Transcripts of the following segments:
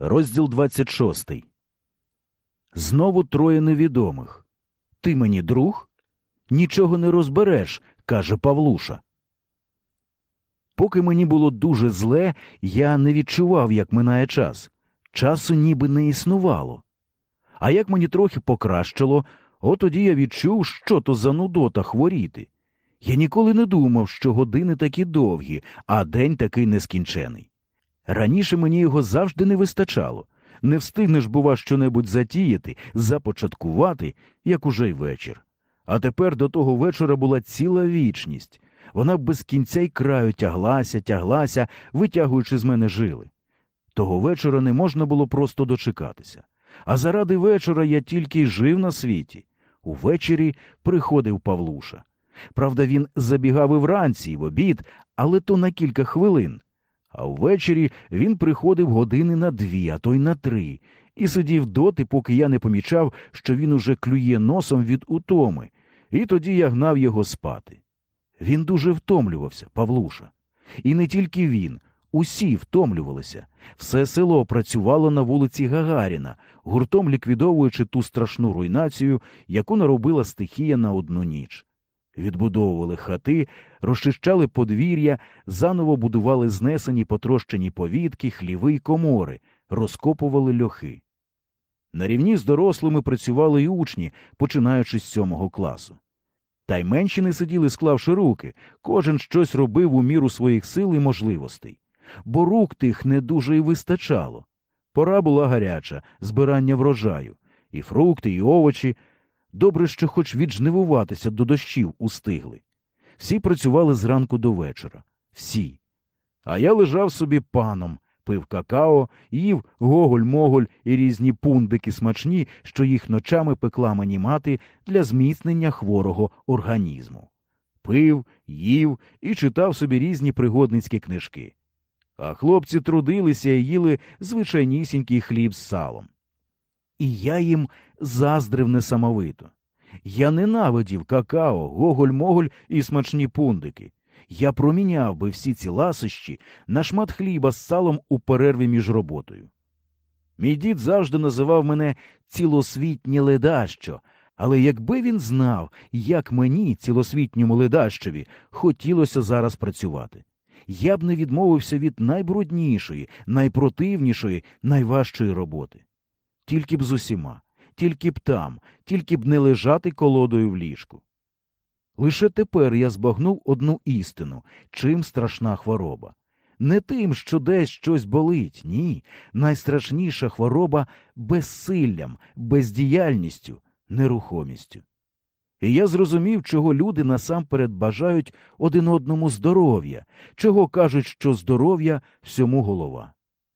Розділ 26. Знову троє невідомих. «Ти мені друг? Нічого не розбереш», – каже Павлуша. Поки мені було дуже зле, я не відчував, як минає час. Часу ніби не існувало. А як мені трохи покращило, от тоді я відчув, що то за нудота хворіти. Я ніколи не думав, що години такі довгі, а день такий нескінчений. Раніше мені його завжди не вистачало. Не встигнеш, бува, щонебудь затіяти, започаткувати, як уже й вечір. А тепер до того вечора була ціла вічність. Вона без кінця й краю тяглася, витягуючи з мене жили. Того вечора не можна було просто дочекатися. А заради вечора я тільки й жив на світі. Увечері приходив Павлуша. Правда, він забігав і вранці, і в обід, але то на кілька хвилин. А ввечері він приходив години на 2, а то й на 3, і сидів доти, поки я не помічав, що він уже клює носом від утоми, і тоді я гнав його спати. Він дуже втомлювався, Павлуша. І не тільки він, усі втомлювалися. Все село працювало на вулиці Гагаріна, гуртом ліквідовуючи ту страшну руйнацію, яку наробила стихія на одну ніч. Відбудовували хати, розчищали подвір'я, заново будували знесені потрощені повітки, хліви й комори, розкопували льохи. На рівні з дорослими працювали й учні, починаючи з 7 класу. Та й менші не сиділи, склавши руки, кожен щось робив у міру своїх сил і можливостей. Бо рук тих не дуже й вистачало. Пора була гаряча, збирання врожаю. І фрукти, і овочі. Добре, що хоч віджнивуватися до дощів устигли. Всі працювали зранку до вечора. Всі. А я лежав собі паном, пив какао, їв гоголь-моголь і різні пундики смачні, що їх ночами пекла мені мати для зміцнення хворого організму. Пив, їв і читав собі різні пригодницькі книжки. А хлопці трудилися і їли звичайнісінький хліб з салом. І я їм заздрив несамовито. Я ненавидів какао, гоголь-моголь і смачні пундики. Я проміняв би всі ці ласощі на шмат хліба з салом у перерві між роботою. Мій дід завжди називав мене «цілосвітнє ледащо», але якби він знав, як мені, цілосвітньому ледащові, хотілося зараз працювати. Я б не відмовився від найбруднішої, найпротивнішої, найважчої роботи. Тільки б з усіма, тільки б там, тільки б не лежати колодою в ліжку. Лише тепер я збагнув одну істину, чим страшна хвороба. Не тим, що десь щось болить, ні. Найстрашніша хвороба – безсиллям, бездіяльністю, нерухомістю. І я зрозумів, чого люди насамперед бажають один одному здоров'я, чого кажуть, що здоров'я – всьому голова.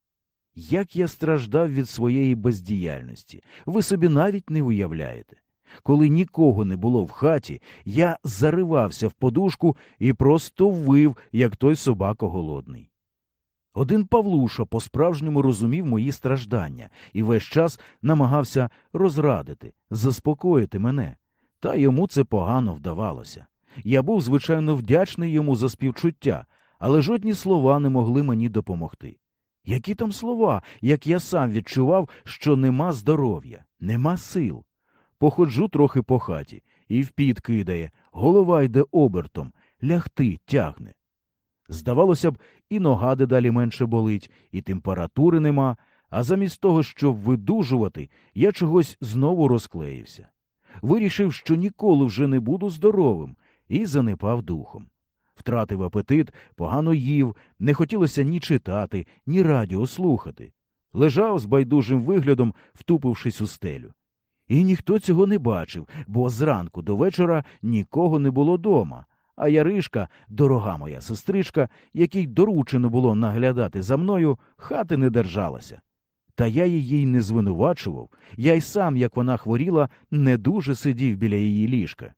Як я страждав від своєї бездіяльності, ви собі навіть не уявляєте. Коли нікого не було в хаті, я заривався в подушку і просто вив, як той собака голодний. Один Павлуша по-справжньому розумів мої страждання і весь час намагався розрадити, заспокоїти мене. Та йому це погано вдавалося. Я був, звичайно, вдячний йому за співчуття, але жодні слова не могли мені допомогти. Які там слова, як я сам відчував, що нема здоров'я, нема сил. Походжу трохи по хаті, і в піт кидає, голова йде обертом, лягти тягне. Здавалося б, і нога дедалі менше болить, і температури нема, а замість того, щоб видужувати, я чогось знову розклеївся. Вирішив, що ніколи вже не буду здоровим, і занепав духом. Втратив апетит, погано їв, не хотілося ні читати, ні радіо слухати. Лежав з байдужим виглядом, втупившись у стелю. І ніхто цього не бачив, бо зранку до вечора нікого не було дома, а Яришка, дорога моя сестричка, якій доручено було наглядати за мною, хати не держалася. Та я її не звинувачував, я й сам, як вона хворіла, не дуже сидів біля її ліжка.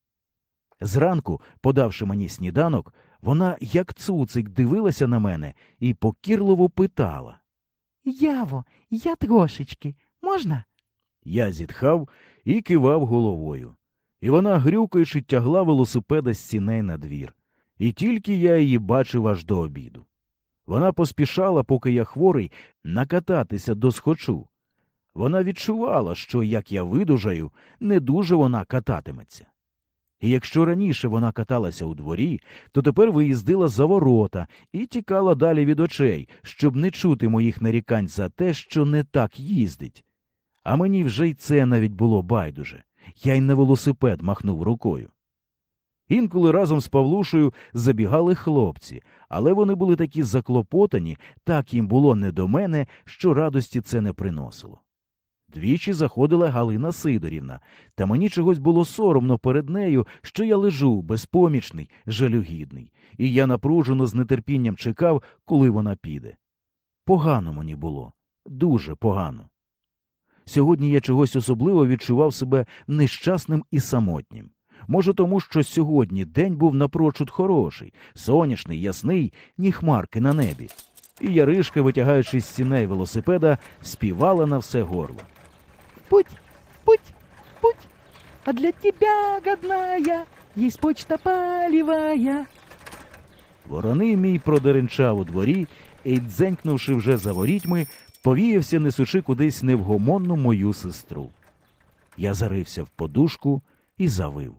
Зранку, подавши мені сніданок, вона, як цуцик, дивилася на мене і покірливо питала. Яво, я трошечки. Можна? Я зітхав і кивав головою. І вона, грюкаючи, тягла велосипеда з сіней на двір. І тільки я її бачив аж до обіду. Вона поспішала, поки я хворий, накататися до схочу. Вона відчувала, що, як я видужаю, не дуже вона кататиметься. І якщо раніше вона каталася у дворі, то тепер виїздила за ворота і тікала далі від очей, щоб не чути моїх нарікань за те, що не так їздить. А мені вже й це навіть було байдуже. Я й на велосипед махнув рукою. Інколи разом з Павлушею забігали хлопці, але вони були такі заклопотані, так їм було не до мене, що радості це не приносило. Двічі заходила Галина Сидорівна, та мені чогось було соромно перед нею, що я лежу безпомічний, жалюгідний, і я напружено з нетерпінням чекав, коли вона піде. Погано мені було, дуже погано. Сьогодні я чогось особливо відчував себе нещасним і самотнім. Може тому, що сьогодні день був напрочуд хороший, сонячний, ясний, ні хмарки на небі. І Яришка, витягаючи з сіней велосипеда, співала на все горло. Путь, путь, путь, а для тебя, годная, есть почта полевая. Вороний мій продеренчав у дворі і, дзенькнувши вже за ворітьми, повіявся, несучи кудись невгомонну мою сестру. Я зарився в подушку і завив.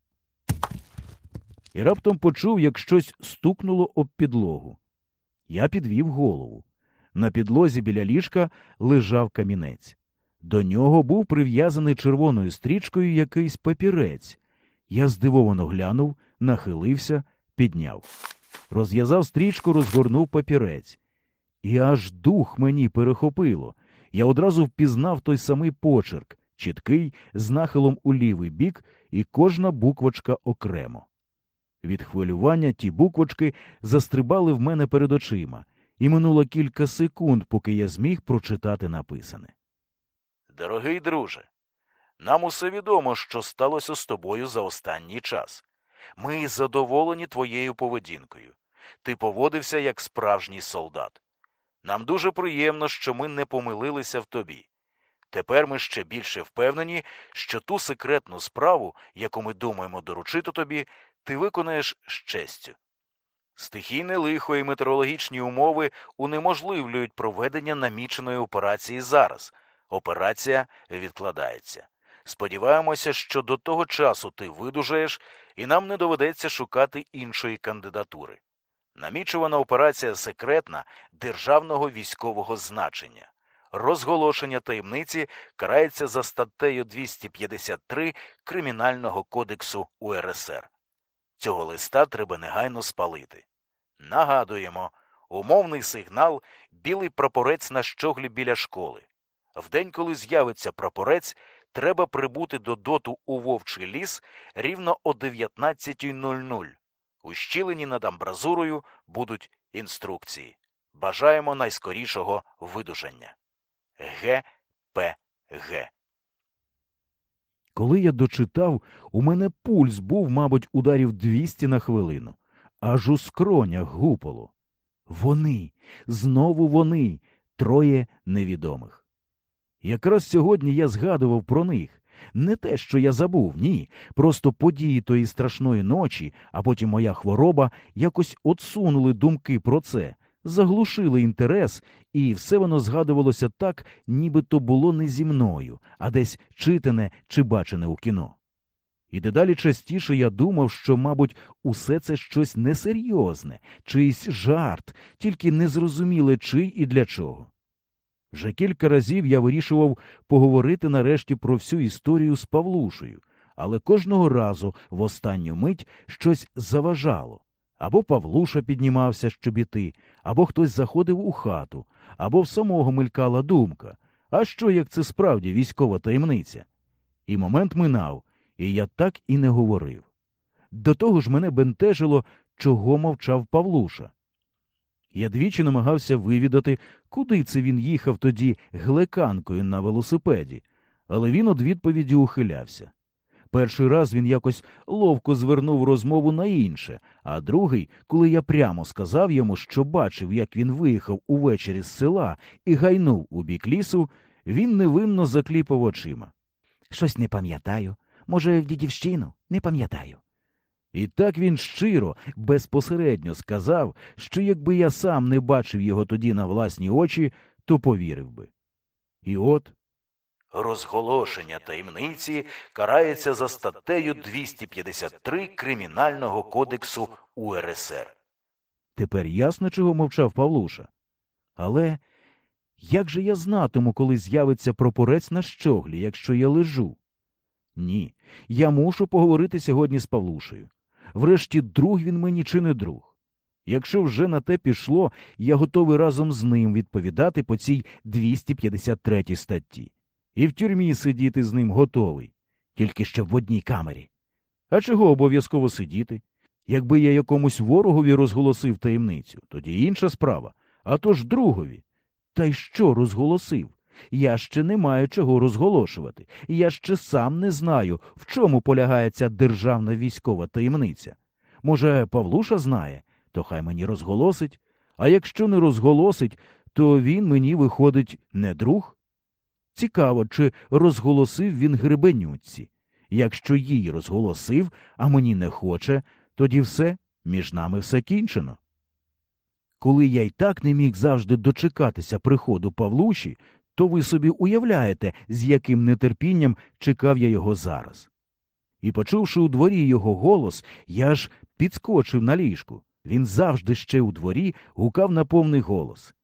І раптом почув, як щось стукнуло об підлогу. Я підвів голову. На підлозі біля ліжка лежав камінець. До нього був прив'язаний червоною стрічкою якийсь папірець. Я здивовано глянув, нахилився, підняв. Розв'язав стрічку, розгорнув папірець. І аж дух мені перехопило. Я одразу впізнав той самий почерк, чіткий, з нахилом у лівий бік, і кожна буквочка окремо. Від хвилювання ті буквочки застрибали в мене перед очима, і минуло кілька секунд, поки я зміг прочитати написане. Дорогий друже, нам усе відомо, що сталося з тобою за останній час. Ми задоволені твоєю поведінкою. Ти поводився як справжній солдат. Нам дуже приємно, що ми не помилилися в тобі. Тепер ми ще більше впевнені, що ту секретну справу, яку ми думаємо доручити тобі, ти виконаєш з честю. Стихійне лихо і метеорологічні умови унеможливлюють проведення наміченої операції зараз. Операція відкладається. Сподіваємося, що до того часу ти видужаєш, і нам не доведеться шукати іншої кандидатури. Намічувана операція секретна державного військового значення. Розголошення таємниці карається за статтею 253 Кримінального кодексу УРСР. Цього листа треба негайно спалити. Нагадуємо, умовний сигнал – білий прапорець на щоглі біля школи. В день, коли з'явиться прапорець, треба прибути до ДОТу у Вовчий ліс рівно о 19:00. Ущілені над амбразурою будуть інструкції. Бажаємо найскорішого видужання. Г.П.Г. Коли я дочитав, у мене пульс був, мабуть, ударів 200 на хвилину. Аж у скронях гупало. Вони, знову вони, троє невідомих. Якраз сьогодні я згадував про них. Не те, що я забув, ні. Просто події тої страшної ночі, а потім моя хвороба, якось отсунули думки про це, заглушили інтерес, і все воно згадувалося так, ніби то було не зі мною, а десь читане чи бачене у кіно. І дедалі частіше я думав, що, мабуть, усе це щось несерйозне, чийсь жарт, тільки незрозуміле чий і для чого. Вже кілька разів я вирішував поговорити нарешті про всю історію з Павлушею, але кожного разу в останню мить щось заважало. Або Павлуша піднімався, щоб іти, або хтось заходив у хату, або в самого мелькала думка. А що, як це справді військова таємниця? І момент минав, і я так і не говорив. До того ж мене бентежило, чого мовчав Павлуша. Я двічі намагався вивідати, куди це він їхав тоді глеканкою на велосипеді, але він від відповіді ухилявся. Перший раз він якось ловко звернув розмову на інше, а другий, коли я прямо сказав йому, що бачив, як він виїхав увечері з села і гайнув у бік лісу, він невинно закліпав очима. Щось не пам'ятаю. Може, в дідівщину? Не пам'ятаю. І так він щиро, безпосередньо сказав, що якби я сам не бачив його тоді на власні очі, то повірив би. І от розголошення таємниці карається за статтею 253 Кримінального кодексу УРСР. Тепер ясно, чого мовчав Павлуша. Але як же я знатиму, коли з'явиться прапорець на щоглі, якщо я лежу? Ні, я мушу поговорити сьогодні з Павлушею. Врешті, друг він мені чи не друг? Якщо вже на те пішло, я готовий разом з ним відповідати по цій 253 статті. І в тюрмі сидіти з ним готовий, тільки щоб в одній камері. А чого обов'язково сидіти? Якби я якомусь ворогові розголосив таємницю, тоді інша справа, а то ж другові. Та й що розголосив? Я ще не маю чого розголошувати. Я ще сам не знаю, в чому полягає ця державна військова таємниця. Може, Павлуша знає, то хай мені розголосить. А якщо не розголосить, то він мені виходить не друг? Цікаво, чи розголосив він Гребенюці. Якщо їй розголосив, а мені не хоче, тоді все, між нами все кінчено. Коли я й так не міг завжди дочекатися приходу Павлуші, то ви собі уявляєте, з яким нетерпінням чекав я його зараз. І, почувши у дворі його голос, я ж підскочив на ліжку. Він завжди ще у дворі гукав на повний голос.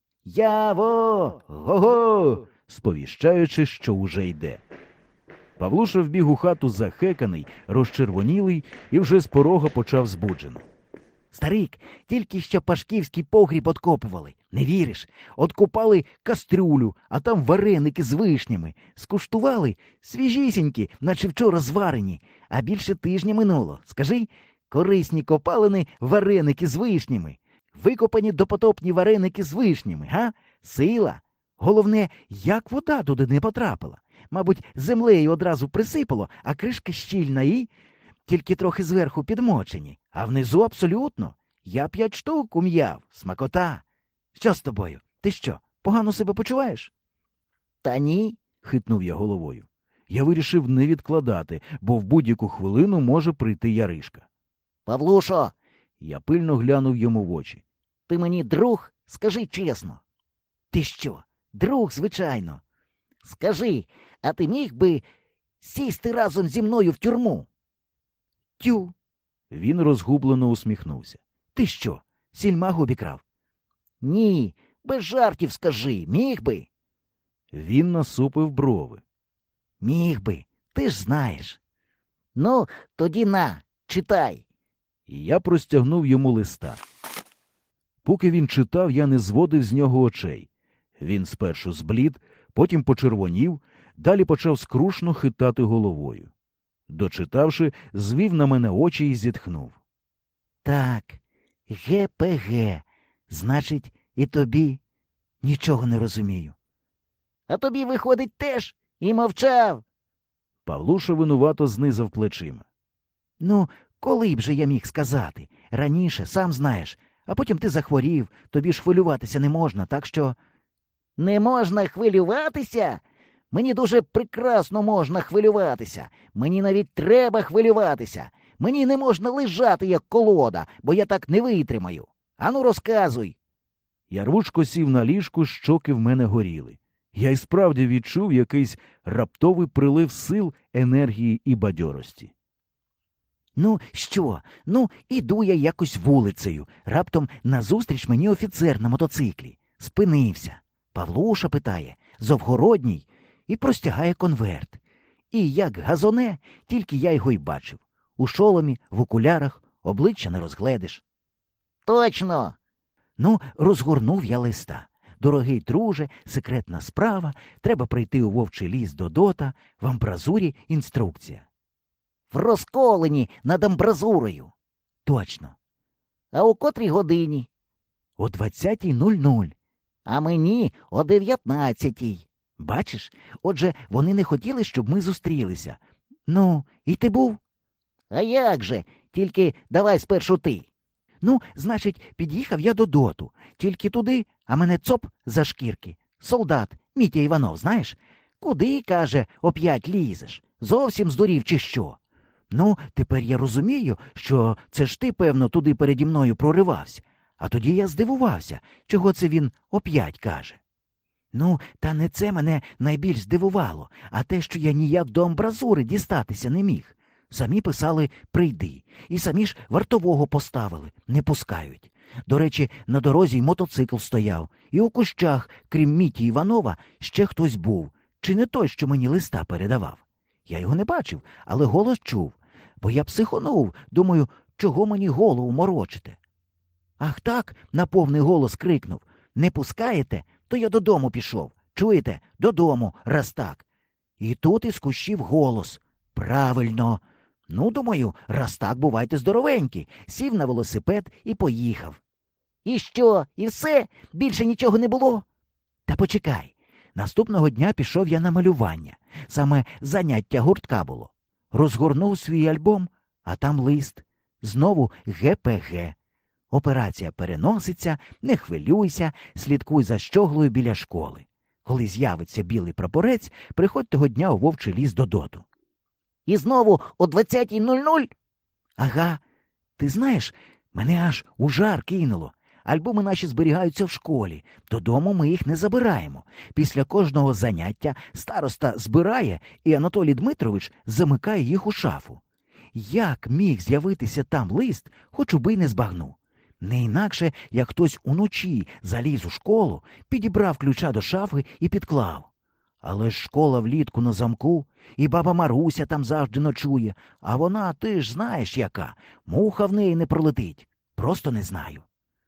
«Яво! Го-го!» сповіщаючи, що уже йде. Павлуша вбіг у хату захеканий, розчервонілий і вже з порога почав збуджено. Старик, тільки що пашківський погріб откопували. Не віриш? Откопали кастрюлю, а там вареники з вишнями. Скуштували свіжісінькі, наче вчора зварені. А більше тижня минуло. Скажи, корисні копалини вареники з вишнями. Викопані допотопні вареники з вишнями, га? Сила. Головне, як вода туди не потрапила. Мабуть, землею одразу присипало, а кришка щільна і... Тільки трохи зверху підмочені, а внизу абсолютно. Я 5 штук ум'яв. Смакота. Що з тобою? Ти що, погано себе почуваєш? Та ні, хитнув я головою. Я вирішив не відкладати, бо в будь-яку хвилину може прийти Яришка. Павлушо, Я пильно глянув йому в очі. ти мені друг? Скажи чесно. Ти що, друг, звичайно. Скажи, а ти міг би сісти разом зі мною в тюрму? Тю. Він розгублено усміхнувся. Ти що, сільмагу обікрав? Ні, без жартів скажи, міг би? Він насупив брови. Міг би, ти ж знаєш. Ну, тоді на, читай. І я простягнув йому листа. Поки він читав, я не зводив з нього очей. Він спершу зблід, потім почервонів, далі почав скрушно хитати головою. Дочитавши, звів на мене очі і зітхнув. Так, ГПГ. Значить, і тобі нічого не розумію. А тобі, виходить, теж і мовчав. Павлуша винувато знизав плечима. Ну, коли б же я міг сказати? Раніше, сам знаєш, а потім ти захворів, тобі ж хвилюватися не можна, так що... Не можна хвилюватися? Мені дуже прекрасно можна хвилюватися. Мені навіть треба хвилюватися. Мені не можна лежати, як колода, бо я так не витримаю. Ану, розказуй. Я рвучко сів на ліжку, щоки в мене горіли. Я й справді відчув якийсь раптовий прилив сил, енергії і бадьорості. Ну, що? Ну, іду я якось вулицею. Раптом назустріч мені офіцер на мотоциклі. Спинився. Павлуша питає, Завгородній, і простягає конверт. І як газоне, тільки я його й бачив. У шоломі, в окулярах, обличчя не розгледиш. Точно. Ну, розгорнув я листа. Дорогий друже, секретна справа, треба прийти у Вовчий ліс до Дота, в амбразурі інструкція. В розколені над амбразурою. Точно. А о котрій годині? О 20:00. А мені о 19:00. Бачиш? Отже, вони не хотіли, щоб ми зустрілися. Ну, і ти був? А як же? Тільки давай спершу ти. Ну, значить, під'їхав я до Доту. Тільки туди, а мене цоп за шкірки. Солдат, Мітя Іванов, знаєш? Куди, каже, оп'ять лізеш? Зовсім здурів чи що? Ну, тепер я розумію, що це ж ти, певно, туди переді мною проривався. А тоді я здивувався, чого це він оп'ять каже. Ну, та не це мене найбільш здивувало, а те, що я ніяк до амбразури дістатися не міг. Самі писали «прийди», і самі ж вартового поставили, не пускають. До речі, на дорозі й мотоцикл стояв, і у кущах, крім Міті Іванова, ще хтось був, чи не той, що мені листа передавав. Я його не бачив, але голос чув, бо я психонув, думаю, чого мені голову морочите. Ах так, на повний голос крикнув: «Не пускаєте? То я додому пішов. Чуєте? Додому, раз так». І тут із кущів голос: «Правильно. Ну, думаю, раз так, бувайте здоровенькі». Сів на велосипед і поїхав. І що? І все? Більше нічого не було? Та почекай. Наступного дня пішов я на малювання. Саме заняття гуртка було. Розгорнув свій альбом, а там лист. Знову ГПГ. Операція переноситься, не хвилюйся, слідкуй за щоглою біля школи. Коли з'явиться білий прапорець, приходь того дня у Вовчий ліс до Доту. І знову о 20:00? Ага. Ти знаєш, мене аж у жар кинуло. Альбоми наші зберігаються в школі. Додому ми їх не забираємо. Після кожного заняття староста збирає, і Анатолій Дмитрович замикає їх у шафу. Як міг з'явитися там лист, хоч уби не збагну. Не інакше, як хтось уночі заліз у школу, підібрав ключа до шафи і підклав. Але ж школа влітку на замку, і баба Маруся там завжди ночує, а вона, ти ж знаєш яка, муха в неї не пролетить. Просто не знаю.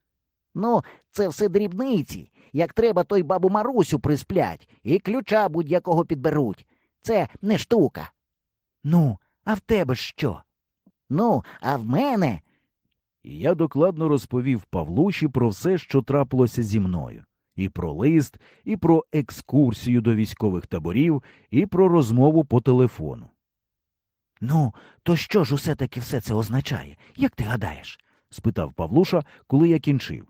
Ну, це все дрібниці. Як треба, то й бабу Марусю присплять, і ключа будь-якого підберуть. Це не штука. Ну, а в тебе ж що? Ну, а в мене... І я докладно розповів Павлуші про все, що трапилося зі мною. І про лист, і про екскурсію до військових таборів, і про розмову по телефону. Ну, то що ж усе-таки все це означає? Як ти гадаєш? – спитав Павлуша, коли я кінчив.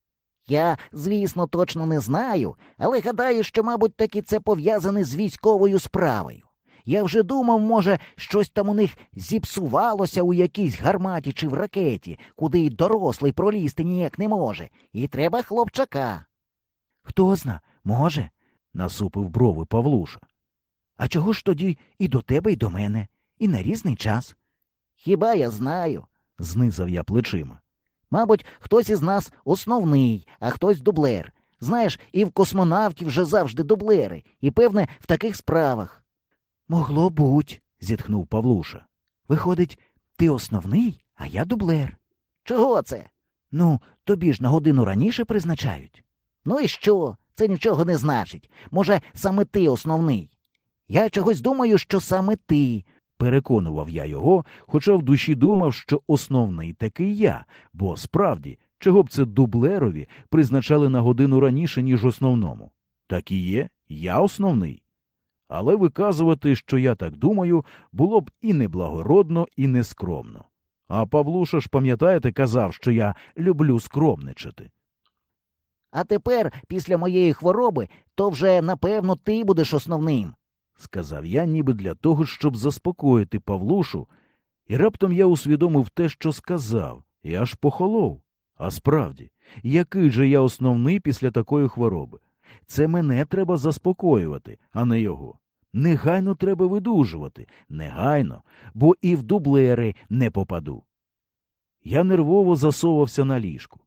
Я, звісно, точно не знаю, але гадаю, що, мабуть, таки це пов'язане з військовою справою. Я вже думав, може, щось там у них зіпсувалося у якійсь гарматі чи в ракеті, куди й дорослий пролізти ніяк не може, і треба хлопчака. Хто зна, може, насупив брови Павлуша. А чого ж тоді і до тебе, і до мене, і на різний час? Хіба я знаю, знизав я плечима. Мабуть, хтось із нас основний, а хтось дублер. Знаєш, і в космонавтів вже завжди дублери, і, певне, в таких справах. Могло буть, зітхнув Павлуша. Виходить, ти основний, а я дублер. Чого це? Ну, тобі ж на годину раніше призначають. Ну і що? Це нічого не значить. Може, саме ти основний. Я чогось думаю, що саме ти. Переконував я його, хоча в душі думав, що основний таки я, бо справді, чого б це дублерові призначали на годину раніше, ніж основному. Так і є, я основний. Але виказувати, що я так думаю, було б і неблагородно, і нескромно. А Павлуша ж, пам'ятаєте, казав, що я люблю скромничати. А тепер, після моєї хвороби, то вже, напевно, ти будеш основним. Сказав я ніби для того, щоб заспокоїти Павлушу, і раптом я усвідомив те, що сказав, і аж похолов. А справді, який же я основний після такої хвороби? Це мене треба заспокоювати, а не його. Негайно треба видужувати, негайно, бо і в дублери не попаду. Я нервово засовався на ліжку.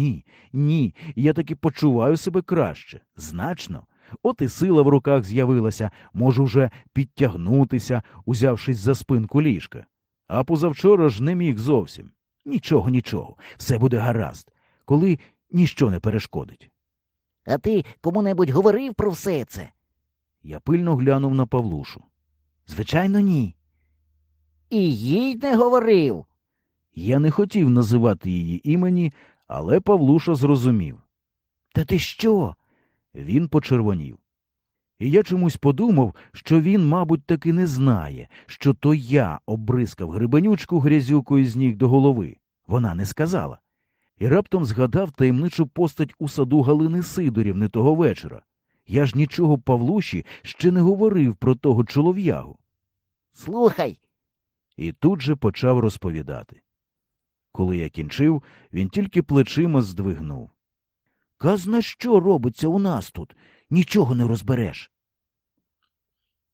Ні, я таки почуваю себе краще, значно. От і сила в руках з'явилася, можу вже підтягнутися, узявшись за спинку ліжка. А позавчора ж не міг зовсім. Нічого, все буде гаразд, коли ніщо не перешкодить. А ти кому-небудь говорив про все це? Я пильно глянув на Павлушу. Звичайно, ні. І їй не говорив? Я не хотів називати її імені, але Павлуша зрозумів. Та ти що? Він почервонів. І я чомусь подумав, що він, мабуть, таки не знає, що то я обрискав грибенючку грязюкою з ніг до голови. Вона не сказала. І раптом згадав таємничу постать у саду Галини Сидорівни того вечора. Я ж нічого Павлуші ще не говорив про того чолов'ягу. Слухай, І тут же почав розповідати. Коли я кінчив, він тільки плечима здвигнув. Казна що робиться у нас тут? Нічого не розбереш.